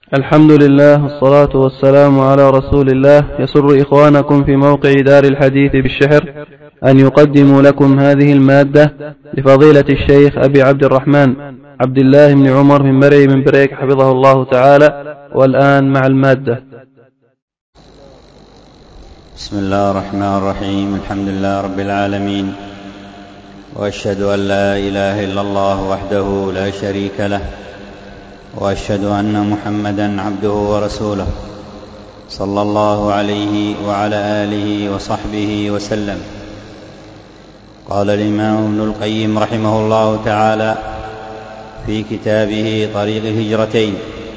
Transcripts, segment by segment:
الحمد لله والصلاة والسلام على رسول الله. يسر إخوانكم في موقع دار الحديث بالشحر أن يقدموا لكم هذه المادة لفضيلة الشيخ أبي عبد الرحمن عبد الله بن عمر من مرعي من بريك حفظه الله تعالى. والآن مع المادة. بسم الله الرحمن الرحيم. الحمد لله رب العالمين، وأشهد أن لا إله إلا الله وحده لا شريك له، وأشهد أن محمدا عبده ورسوله صلى الله عليه وعلى آله وصحبه وسلم. قال الإمام ابن القيم رحمه الله تعالى في كتابه طريق الهجرتين،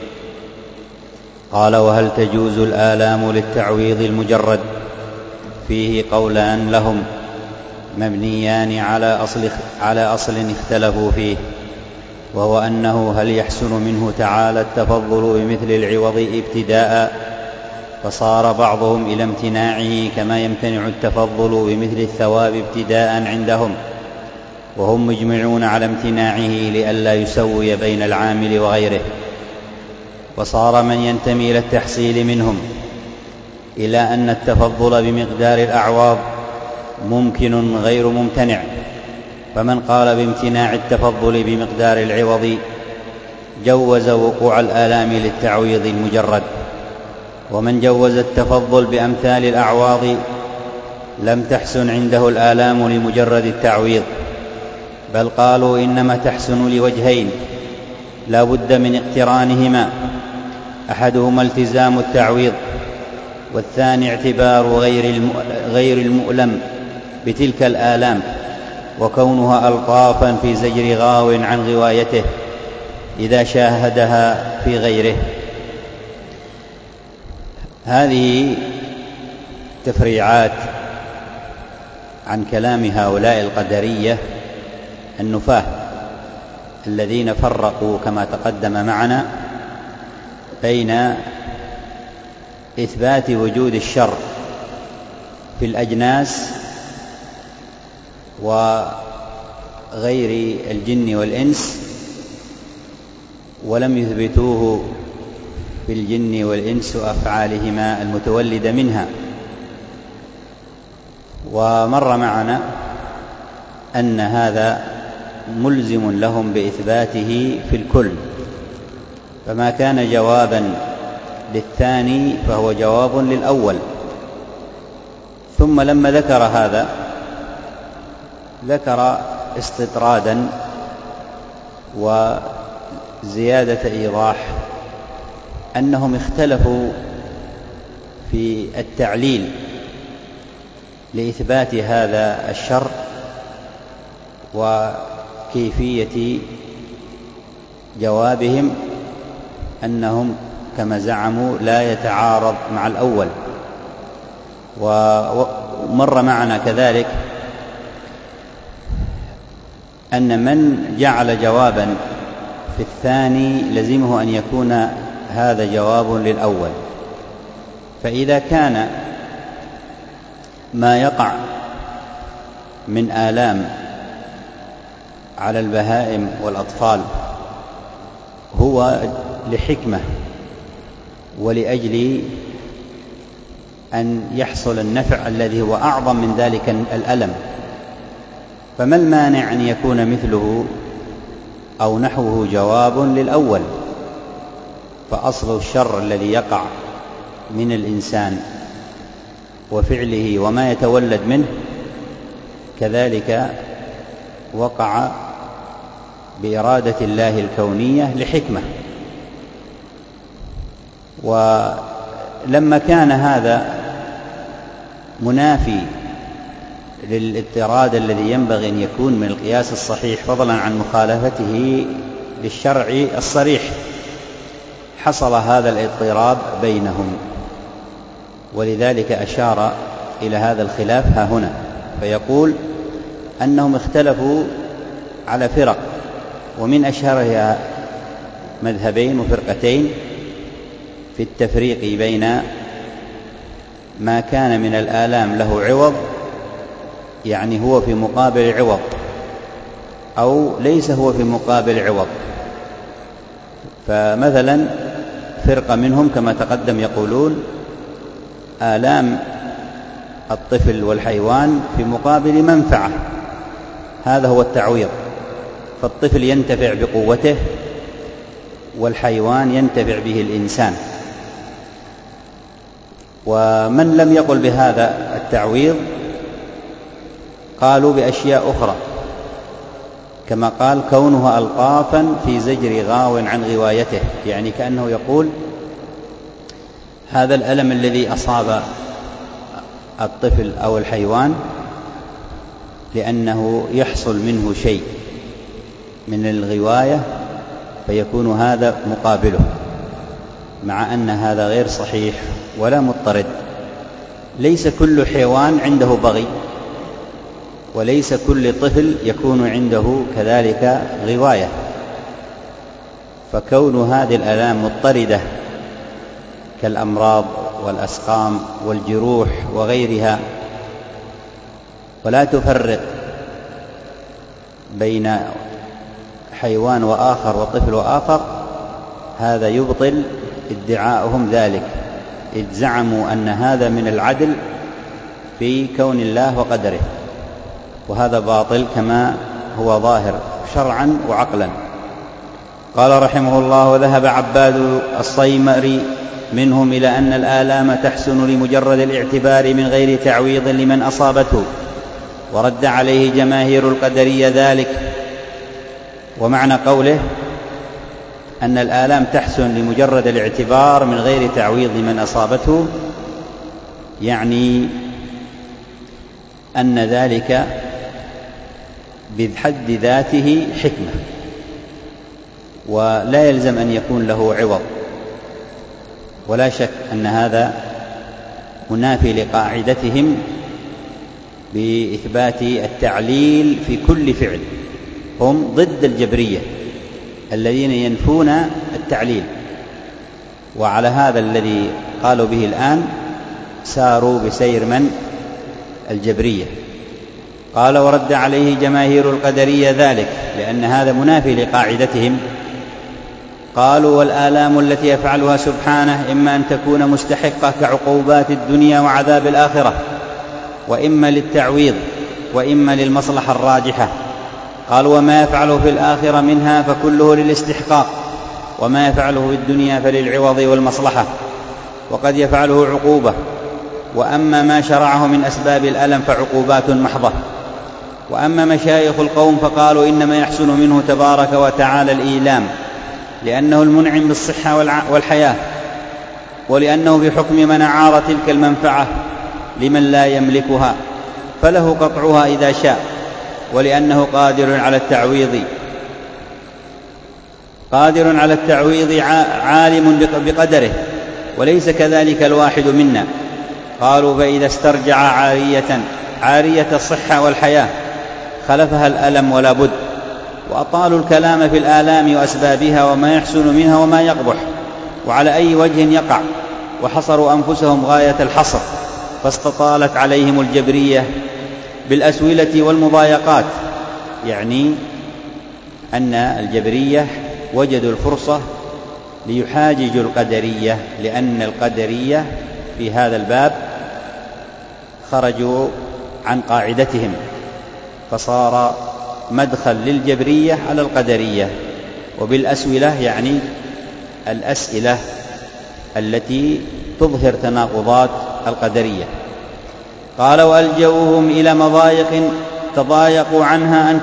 قال: وهل تجوز الآلام للتعويض المجرد؟ فيه قولان لهم مبنيان على أصل اختلفوا فيه، وهو أنه هل يحسن منه تعالى التفضل بمثل العوض ابتداء، فصار بعضهم إلى امتناعه كما يمتنع التفضل بمثل الثواب ابتداء عندهم، وهم مجمعون على امتناعه لئلا يسوي بين العامل وغيره. وصار من ينتمي إلى التحصيل منهم إلى أن التفضل بمقدار الأعواض ممكن غير ممتنع، فمن قال بامتناع التفضل بمقدار العوض جوز وقوع الآلام للتعويض المجرد، ومن جوز التفضل بأمثال الأعواض لم تحسن عنده الآلام لمجرد التعويض، بل قالوا إنما تحسن لوجهين لا بد من اقترانهما: أحدهما التزام التعويض، والثاني اعتبار غير المؤلم بتلك الآلام، وكونها ألطافا في زجر غاو عن غوايته إذا شاهدها في غيره. هذه تفريعات عن كلام هؤلاء القدرية النفاة الذين فرقوا كما تقدم معنا بين إثبات وجود الشر في الأجناس وغير الجن والإنس، ولم يثبتوه في الجن والإنس وأفعالهما المتولدة منها. ومر معنا أن هذا ملزم لهم بإثباته في الكل، فما كان جوابا للثاني فهو جواب للأول. ثم لما ذكر هذا ذكر استطرادا وزيادة إيضاح أنهم اختلفوا في التعليل لإثبات هذا الشر وكيفية جوابهم، أنهم كما زعموا لا يتعارض مع الأول. ومر معنا كذلك أن من جعل جوابا في الثاني لزمه أن يكون هذا جواب للأول، فإذا كان ما يقع من آلام على البهائم والأطفال هو لحكمة ولأجل أن يحصل النفع الذي هو أعظم من ذلك الألم، فما المانع أن يكون مثله أو نحوه جواب للأول؟ فأصل الشر الذي يقع من الإنسان وفعله وما يتولد منه كذلك وقع بإرادة الله الكونية لحكمة. ولما كان هذا منافي للاضطراد الذي ينبغي أن يكون من القياس الصحيح فضلا عن مخالفته للشرع الصريح، حصل هذا الاضطراب بينهم، ولذلك أشار إلى هذا الخلاف ها هنا، فيقول أنهم اختلفوا على فرق، ومن أشهرها مذهبين وفرقتين في التفريق بين ما كان من الآلام له عوض، يعني هو في مقابل عوض، أو ليس هو في مقابل عوض. فمثلا فرقة منهم كما تقدم يقولون آلام الطفل والحيوان في مقابل منفعة، هذا هو التعويض. فالطفل ينتفع بقوته والحيوان ينتفع به الإنسان. ومن لم يقل بهذا التعويض قالوا بأشياء أخرى، كما قال كونه ألطافا في زجر غاو عن غوايته، يعني كأنه يقول هذا الألم الذي أصاب الطفل أو الحيوان لأنه يحصل منه شيء من الغواية فيكون هذا مقابله، مع أن هذا غير صحيح ولا مضطرد. ليس كل حيوان عنده بغي، وليس كل طفل يكون عنده كذلك غواية، فكون هذه الآلام مضطردة كالأمراض والأسقام والجروح وغيرها، ولا تفرق بين حيوان وآخر وطفل وآخر، هذا يبطل ادعاءهم ذلك، إذ زعموا أن هذا من العدل في كون الله وقدره، وهذا باطل كما هو ظاهر شرعا وعقلا. قال رحمه الله: وذهب عباد الصيمري منهم إلى أن الآلام تحسن لمجرد الاعتبار من غير تعويض لمن أصابته، ورد عليه جماهير القدرية ذلك. ومعنى قوله أن الآلام تحسن لمجرد الاعتبار من غير تعويض لمن أصابته، يعني أن ذلك بحد ذاته حكمة، ولا يلزم أن يكون له عوض. ولا شك أن هذا منافي لقاعدتهم بإثبات التعليل في كل فعل، هم ضد الجبرية الذين ينفون التعليل، وعلى هذا الذي قالوا به الآن ساروا بسير من؟ الجبرية. قال: ورد عليه جماهير القدرية ذلك، لأن هذا منافي لقاعدتهم. قالوا: والآلام التي يفعلها سبحانه إما أن تكون مستحقة كعقوبات الدنيا وعذاب الآخرة، وإما للتعويض، وإما للمصلحة الراجحة. قالوا: وما يفعله في الآخرة منها فكله للاستحقاق، وما يفعله في الدنيا فللعوض والمصلحة، وقد يفعله عقوبة. وأما ما شرعه من أسباب الألم فعقوبات محضة. وأما مشايخ القوم فقالوا إنما يحسن منه تبارك وتعالى الإيلام، لأنه المنعم بالصحة والحياة، ولأنه بحكم من أعار تلك المنفعة لمن لا يملكها فله قطعها إذا شاء، ولأنه قادر على التعويض عالم بقدره، وليس كذلك الواحد منا. قالوا: فإذا استرجع عارية الصحة والحياة خلفها الألم ولا بد، وأطالوا الكلام في الآلام وأسبابها وما يحسن منها وما يقبح وعلى أي وجه يقع، وحصروا أنفسهم غاية الحصر، فاستطالت عليهم الجبرية بالأسولة والمضايقات. يعني أن الجبرية وجدوا الفرصة ليحاججوا القدرية، لأن القدرية في هذا الباب خرجوا عن قاعدتهم، فصار مدخل للجبرية على القدرية. وبالأسولة يعني الأسئلة التي تظهر تناقضات القدرية. قال: وألجؤوهم إلى مضايق تضايقوا عنها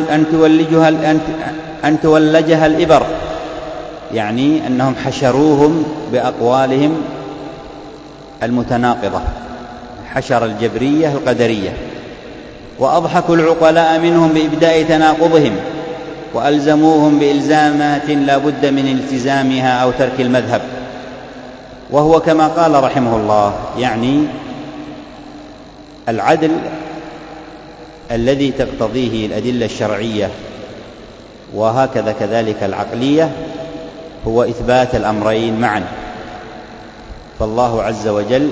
أن تولجها الإبر، يعني أنهم حشروهم بأقوالهم المتناقضة، حشر الجبرية القدرية، وأضحكوا العقلاء منهم بإبداء تناقضهم، وألزموهم بإلزامات لا بد من التزامها أو ترك المذهب. وهو كما قال رحمه الله، يعني العدل الذي تقتضيه الأدلة الشرعية وهكذا كذلك العقلية هو إثبات الأمرين معا. فالله عز وجل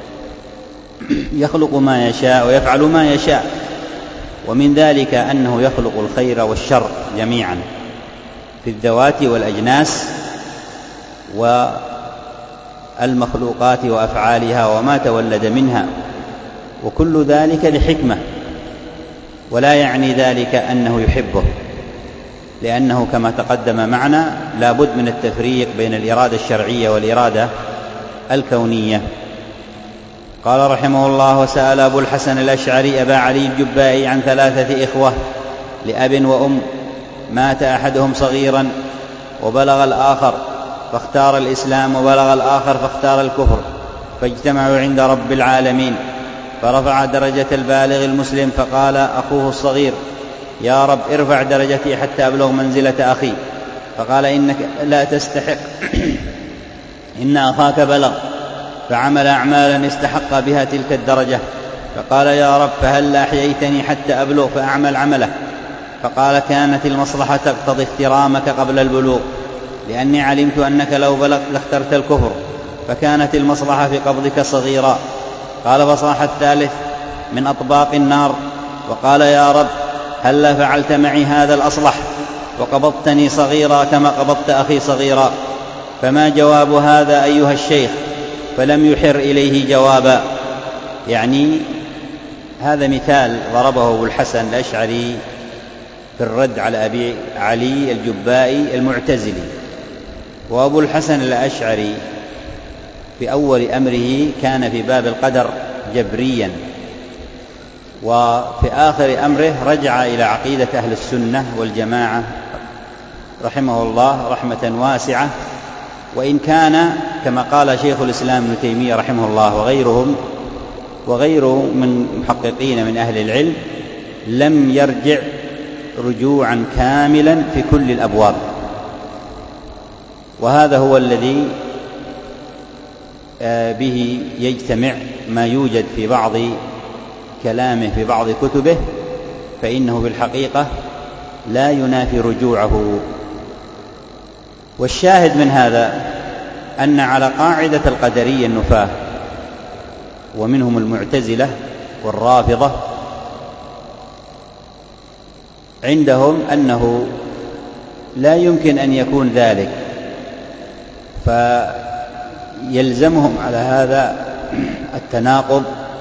يخلق ما يشاء ويفعل ما يشاء، ومن ذلك أنه يخلق الخير والشر جميعا في الذوات والأجناس، المخلوقات وأفعالها وما تولد منها، وكل ذلك لحكمة، ولا يعني ذلك أنه يحبه، لأنه كما تقدم معنا لا بد من التفريق بين الإرادة الشرعية والإرادة الكونية. قال رحمه الله: وسأل أبو الحسن الأشعري أبا علي الجبائي عن 3 إخوة لأب وأم، مات أحدهم صغيرا وبلغ الآخر فاختار الإسلام، وبلغ الآخر فاختار الكفر، فاجتمعوا عند رب العالمين، فرفع درجة البالغ المسلم، فقال أخوه الصغير: يا رب ارفع درجتي حتى أبلغ منزلة أخي، فقال: إنك لا تستحق، إن أخاك بلغ فعمل أعمالا استحق بها تلك الدرجة، فقال: يا رب فهل أحييتني حتى أبلغ فأعمل عمله، فقال: كانت المصلحة تقتضي احترامك قبل البلوغ، لأني علمت أنك لو بلغت لاخترت الكفر، فكانت المصلحة في قبضك صغيرا. قال: فصاح الثالث من أطباق النار وقال: يا رب هل فعلت معي هذا الأصلح وقبضتني صغيرا كما قبضت أخي صغيرا؟ فما جواب هذا أيها الشيخ؟ فلم يحر إليه جوابا. يعني هذا مثال ضربه أبو الحسن الأشعري في الرد على أبي علي الجبائي المعتزلي. وأبو الحسن الأشعري في أول أمره كان في باب القدر جبريا، وفي آخر أمره رجع إلى عقيدة أهل السنة والجماعة رحمه الله رحمة واسعة، وإن كان كما قال شيخ الإسلام ابن تيمية رحمه الله وغيره من محققين من أهل العلم لم يرجع رجوعا كاملا في كل الأبواب، وهذا هو الذي به يجتمع ما يوجد في بعض كلامه في بعض كتبه، فإنه في الحقيقة لا ينافي رجوعه. والشاهد من هذا أن على قاعدة القدرية النفاة، ومنهم المعتزلة والرافضة، عندهم أنه لا يمكن أن يكون ذلك، فيلزمهم على هذا التناقض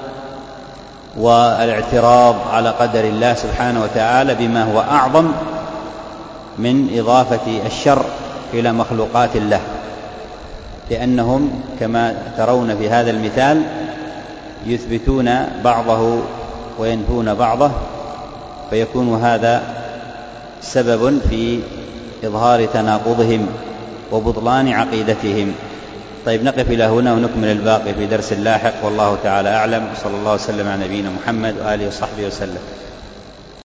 والاعتراض على قدر الله سبحانه وتعالى بما هو أعظم من إضافة الشر إلى مخلوقات الله، لأنهم كما ترون في هذا المثال يثبتون بعضه وينفون بعضه، فيكون هذا سبب في إظهار تناقضهم وبطلان عقيدتهم. طيب، نقف إلى هنا ونكمل الباقي في درس لاحق، والله تعالى أعلم، صلى الله وسلم على نبينا محمد وآله وصحبه وسلم.